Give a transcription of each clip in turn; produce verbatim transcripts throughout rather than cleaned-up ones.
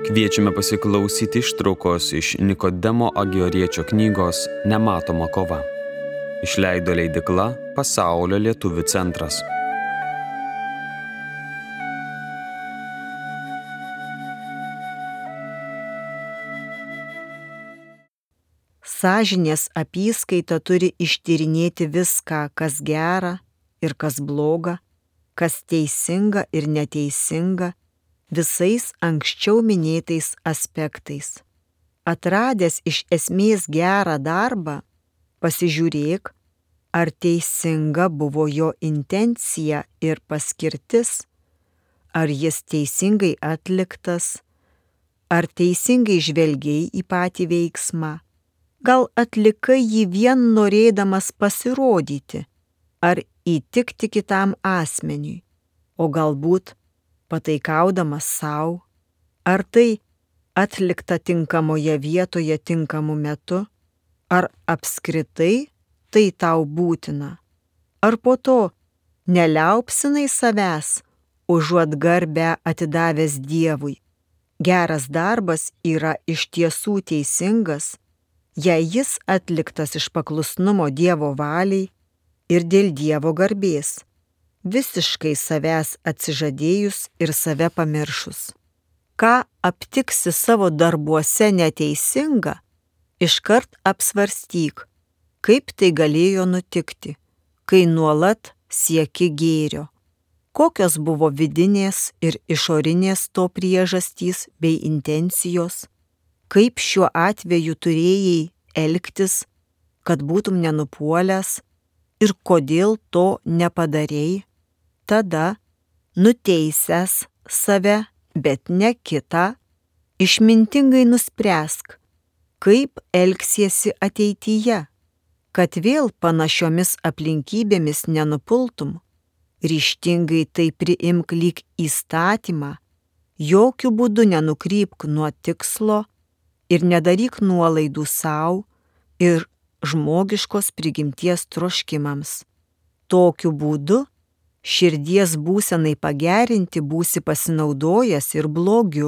Kviečiame pasiklausyti ištraukos iš Nikodemo Agioriečio knygos Nematoma kova. Išleido leidykla Pasaulio lietuvių centras. Sąžinės apyskaita turi ištyrinėti viską, kas gera ir kas bloga, kas teisinga ir neteisinga, visais anksčiau minėtais aspektais. Atradęs iš esmės gerą darbą, pasižiūrėk, ar teisinga buvo jo intencija ir paskirtis, ar jis teisingai atliktas, ar teisingai žvelgiai į patį veiksmą, gal atlikai jį vien norėdamas pasirodyti, ar įtikti kitam asmeniui, o galbūt pataikaudamas savo, ar tai atlikta tinkamoje vietoje tinkamu metu, ar apskritai tai tau būtina, ar po to neliaupsinai savęs, užuot garbę atidavęs Dievui. Geras darbas yra iš tiesų teisingas, jei jis atliktas iš paklusnumo Dievo valiai ir dėl Dievo garbės, visiškai savęs atsižadėjus ir save pamiršus. Ką aptiksi savo darbuose neteisinga, iškart apsvarstyk, kaip tai galėjo nutikti, kai nuolat sieki gėrio. Kokios buvo vidinės ir išorinės to priežastys bei intencijos, kaip šiuo atveju turėjai elgtis, kad būtum nenupuolęs ir kodėl to nepadarei. Tada, nuteisęs save, bet ne kitą, išmintingai nuspręsk, kaip elgsiesi ateityje, kad vėl panašiomis aplinkybėmis nenupultum. Ryžtingai tai priimk lyg įstatymą, jokių būdų nenukrypk nuo tikslo ir nedaryk nuolaidų savo ir žmogiškos prigimties troškimams. Tokiu būdu širdies būsenai pagerinti būsi pasinaudojęs ir blogiu.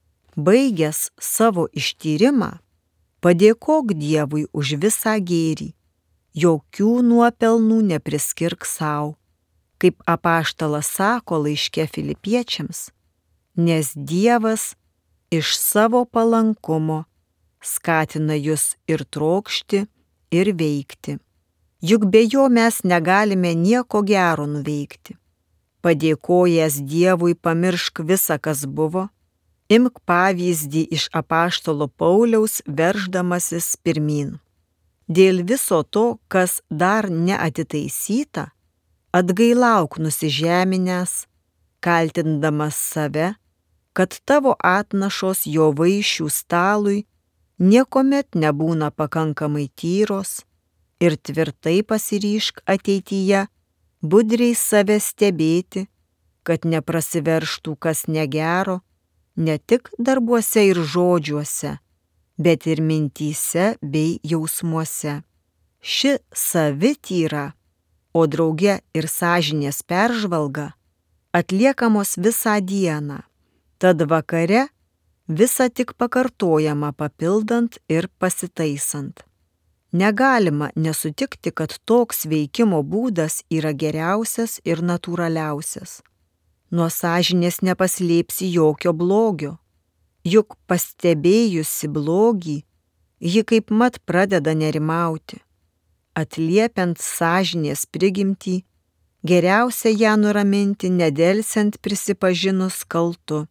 Baigęs savo ištyrimą, padėkok Dievui už visą gėrį, jokių nuopelnų nepriskirk savo, kaip apaštalas sako laiške Filipiečiams, nes Dievas iš savo palankumo skatina jus ir trokšti, ir veikti. Juk be jo mes negalime nieko gero nuveikti. Padėkojęs Dievui pamiršk visą, kas buvo, imk pavyzdį iš apaštalo Pauliaus verždamasis pirmyn. Dėl viso to, kas dar neatitaisyta, atgailauk nusižeminęs, kaltindamas save, kad tavo atnašos jo vaišių stalui niekuomet nebūna pakankamai tyros, ir tvirtai pasiryžk ateityje budriai save stebėti, kad neprasiverštų kas negero, ne tik darbuose ir žodžiuose, bet ir mintyse bei jausmuose. Ši savityra, o drauge ir sąžinės peržvalga, atliekamos visą dieną, tad vakare visa tik pakartojama papildant ir pasitaisant. Negalima nesutikti, kad toks veikimo būdas yra geriausias ir natūraliausias. Nuo sąžinės nepaslėpsi jokio blogio, juk pastebėjusi blogį, ji kaip mat pradeda nerimauti. Atliepiant sąžinės prigimtį, geriausia ją nuraminti nedelsiant prisipažinus kaltu,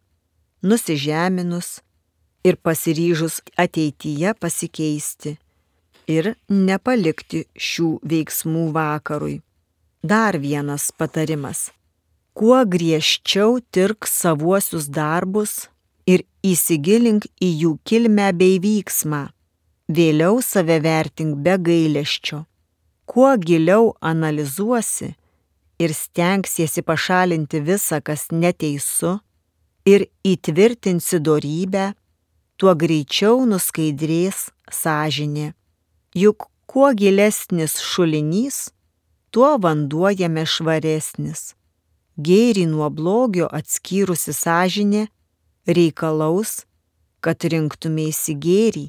nusižeminus ir pasiryžus ateityje pasikeisti ir nepalikti šių veiksmų vakarui. Dar vienas patarimas. Kuo griežčiau tirk savuosius darbus ir įsigilink į jų kilmę bei vyksmą. Vėliau save vertink be gailesčio. Kuo giliau analizuosi ir stengsiesi pašalinti visą, kas neteisu, ir įtvirtinsi dorybę, tuo greičiau nuskaidrės sąžinė. Juk kuo gilesnis šulinys, tuo vanduo jame švaresnis. Gėrį nuo blogio atskyrusi sąžinė reikalaus, kad rinktumėsi gėrį,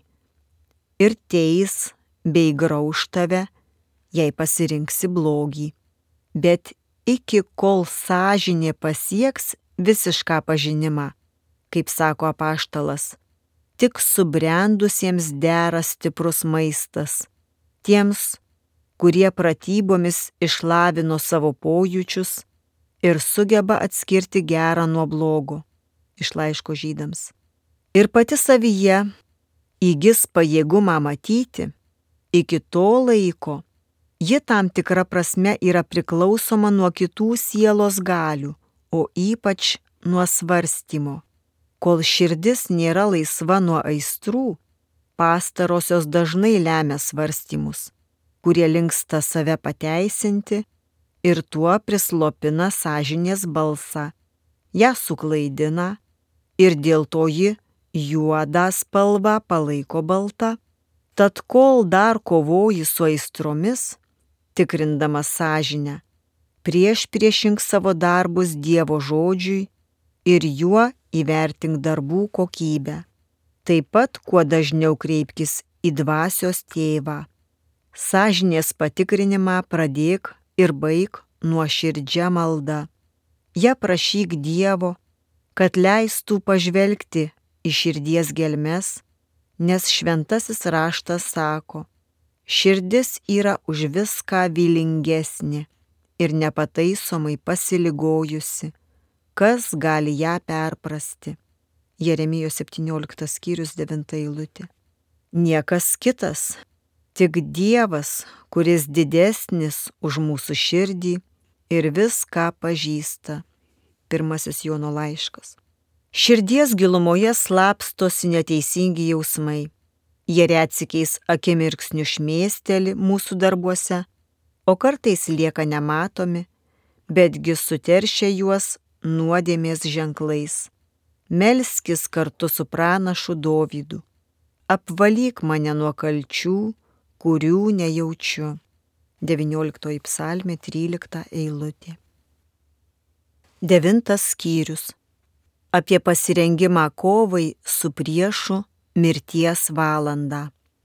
ir teis bei grauš tave, jei pasirinksi blogį. Bet iki kol sąžinė pasieks visišką pažinimą, kaip sako apaštalas, tik subrendusiems dera stiprus maistas, tiems, kurie pratybomis išlavino savo pojūčius ir sugeba atskirti gerą nuo blogo. Iš laiško Žydams. Ir pati savyje įgis pajėgumą matyti, iki to laiko ji tam tikra prasme yra priklausoma nuo kitų sielos galių, o ypač nuo svarstymo. Kol širdis nėra laisva nuo aistrų, pastarosios dažnai lemia svarstymus, kurie linksta save pateisinti ir tuo prislopina sąžinės balsą, ją suklaidina ir dėl to ji juodą spalvą palaiko balta. Tad kol dar kovoji su aistromis, tikrindamas sąžinę, prieš priešink savo darbus Dievo žodžiui ir juo įvertink darbų kokybę. Taip pat kuo dažniau kreipkis į dvasios tėvą. Sąžinės patikrinimą pradėk ir baik nuoširdžia malda. Ja prašyk Dievo, kad leistų pažvelgti į širdies gelmes, nes šventasis raštas sako, širdis yra už viską vylingesnė ir nepataisomai pasiligojusi, kas gali ją perprasti. Jeremijos septynioliktas skyrius devinta eilutė. Niekas kitas, tik Dievas, kuris didesnis už mūsų širdį ir viską pažįsta. Pirmasis Jono laiškas. Širdies gilumoje slapstosi neteisingi jausmai. Jie retsykiais akimirksniu šmėsteli mūsų darbuose, o kartais lieka nematomi, betgi suteršia juos nuodėmės ženklais. Melskis kartu su pranašu Dovydu. Apvalyk mane nuo kalčių, kurių nejaučiu. devynioliktoji psalmė, trylikta eilutė. Devintas skyrius. Apie pasirengimą kovai su priešu mirties valandą.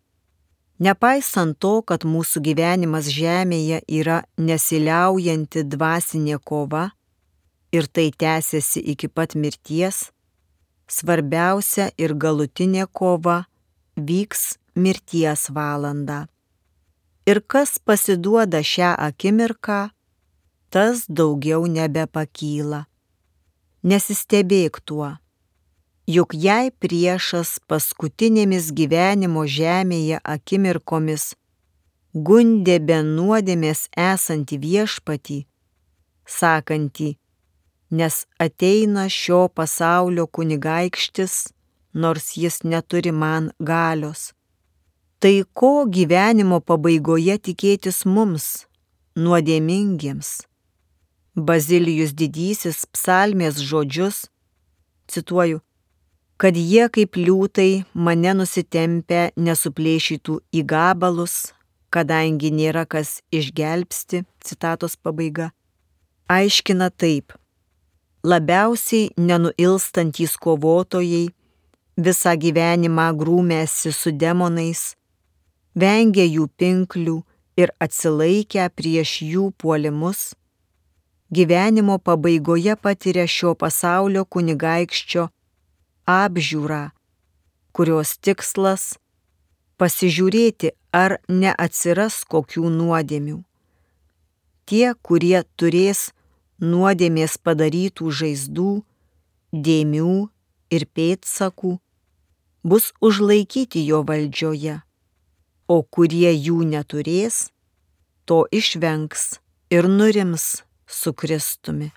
Nepaisant to, kad mūsų gyvenimas žemėje yra nesiliaujanti dvasinė kova ir tai tęsiasi iki pat mirties, svarbiausia ir galutinė kova vyks mirties valandą. Ir kas pasiduoda šią akimirką, tas daugiau nebepakyla. Nesistebėk tuo, juk jei priešas paskutinėmis gyvenimo žemėje akimirkomis gundė be nuodėmės esantį viešpatį, sakantį, nes ateina šio pasaulio kunigaikštis, nors jis neturi man galios. Tai ko gyvenimo pabaigoje tikėtis mums, nuodėmingiems? Bazilijus didysis psalmės žodžius, cituoju, kad jie kaip liūtai mane nusitempę nesuplėšytų į gabalus, kadangi nėra kas išgelbsti, citatos pabaiga, aiškina taip. Labiausiai nenuilstantys kovotojai, visą gyvenimą grūmėsi su demonais, vengia jų pinklių ir atsilaikę prieš jų puolimus, gyvenimo pabaigoje patiria šio pasaulio kunigaikščio apžiūrą, kurios tikslas pasižiūrėti, ar neatsiras kokių nuodėmių. Tie, kurie turės nuodėmės padarytų žaizdų, dėmių ir pėdsakų, bus užlaikyti jo valdžioje, o kurie jų neturės, to išvengs ir nurims su Kristumi.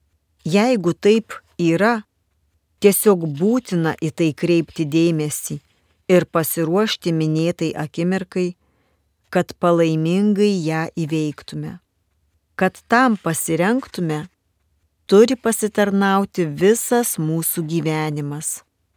Jeigu taip yra, tiesiog būtina į tai kreipti dėmesį ir pasiruošti minėtai akimirkai, kad palaimingai ją įveiktume. Kad tam pasirengtume, turi pasitarnauti visas mūsų gyvenimas.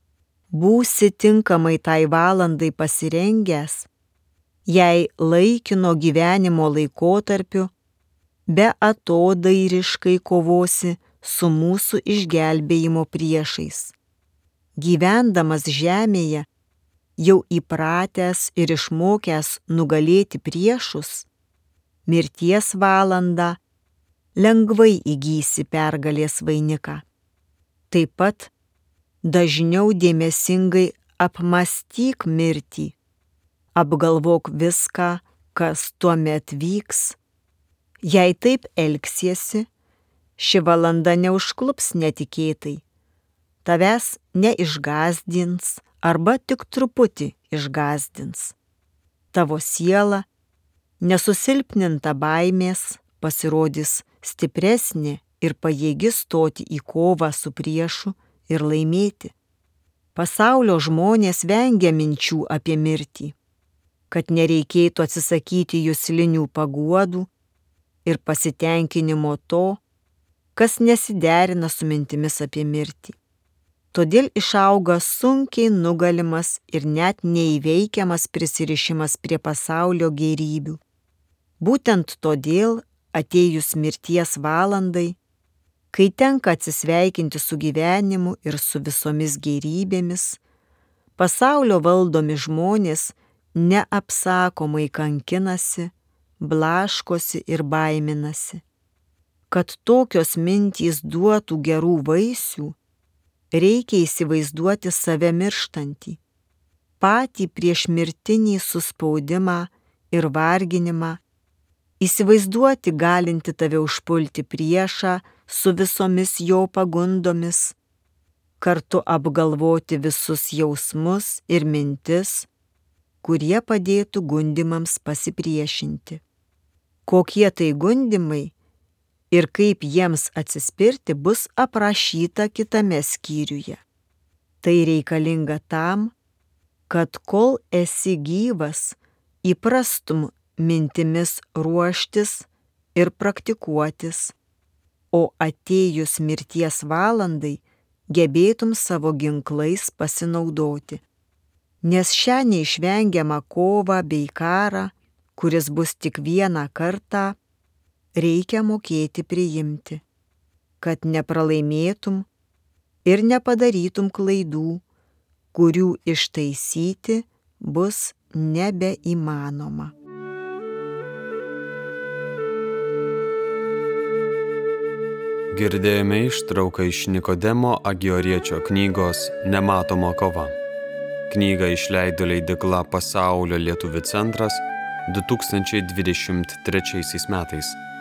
Būsi tinkamai tai valandai pasirengęs, jei laikino gyvenimo laikotarpiu be atodairiškai kovosi su mūsų išgelbėjimo priešais. gyvendamas žemėje, jau įpratęs ir išmokęs nugalėti priešus, mirties valandą lengvai įgysi pergalės vainiką. Taip pat dažniau dėmesingai apmąstyk mirtį, apgalvok viską, kas tuomet vyks. Jei taip elgsiesi, ši valanda neužklups netikėtai, tavęs neišgąsdins arba tik truputį išgąsdins. Tavo siela, nesusilpninta baimės, pasirodys stipresnė ir pajėgi stoti į kovą su priešu ir laimėti. Pasaulio žmonės vengia minčių apie mirtį, kad nereikėtų atsisakyti juslinių paguodų ir pasitenkinimo to, kas nesiderina su mintimis apie mirtį. Todėl išauga sunkiai nugalimas ir net neįveikiamas prisirišimas prie pasaulio gėrybių. Būtent todėl, atėjus mirties valandai, kai tenka atsisveikinti su gyvenimu ir su visomis gėrybėmis, pasaulio valdomi žmonės neapsakomai kankinasi, blaškosi ir baiminasi. Kad tokios mintys duotų gerų vaisių, reikia įsivaizduoti save mirštantį, patį priešmirtinį suspaudimą ir varginimą, įsivaizduoti galinti tave užpulti priešą su visomis jo pagundomis, kartu apgalvoti visus jausmus ir mintis, kurie padėtų gundimams pasipriešinti. Kokie tai gundimai ir kaip jiems atsispirti bus aprašyta kitame skyriuje. Tai reikalinga tam, kad kol esi gyvas, įprastum mintimis ruoštis ir praktikuotis, o atėjus mirties valandai gebėtum savo ginklais pasinaudoti. Nes šią neišvengiamą kovą bei karą, kuris bus tik vieną kartą, reikia mokėti priimti, kad nepralaimėtum ir nepadarytum klaidų, kurių ištaisyti bus nebeįmanoma. Girdėjome ištrauką iš Nikodemo Agioriečio knygos Nematoma kova. Knygą išleido leidykla Pasaulio lietuvių centras du tūkstančiai dvidešimt trečiaisiais metais.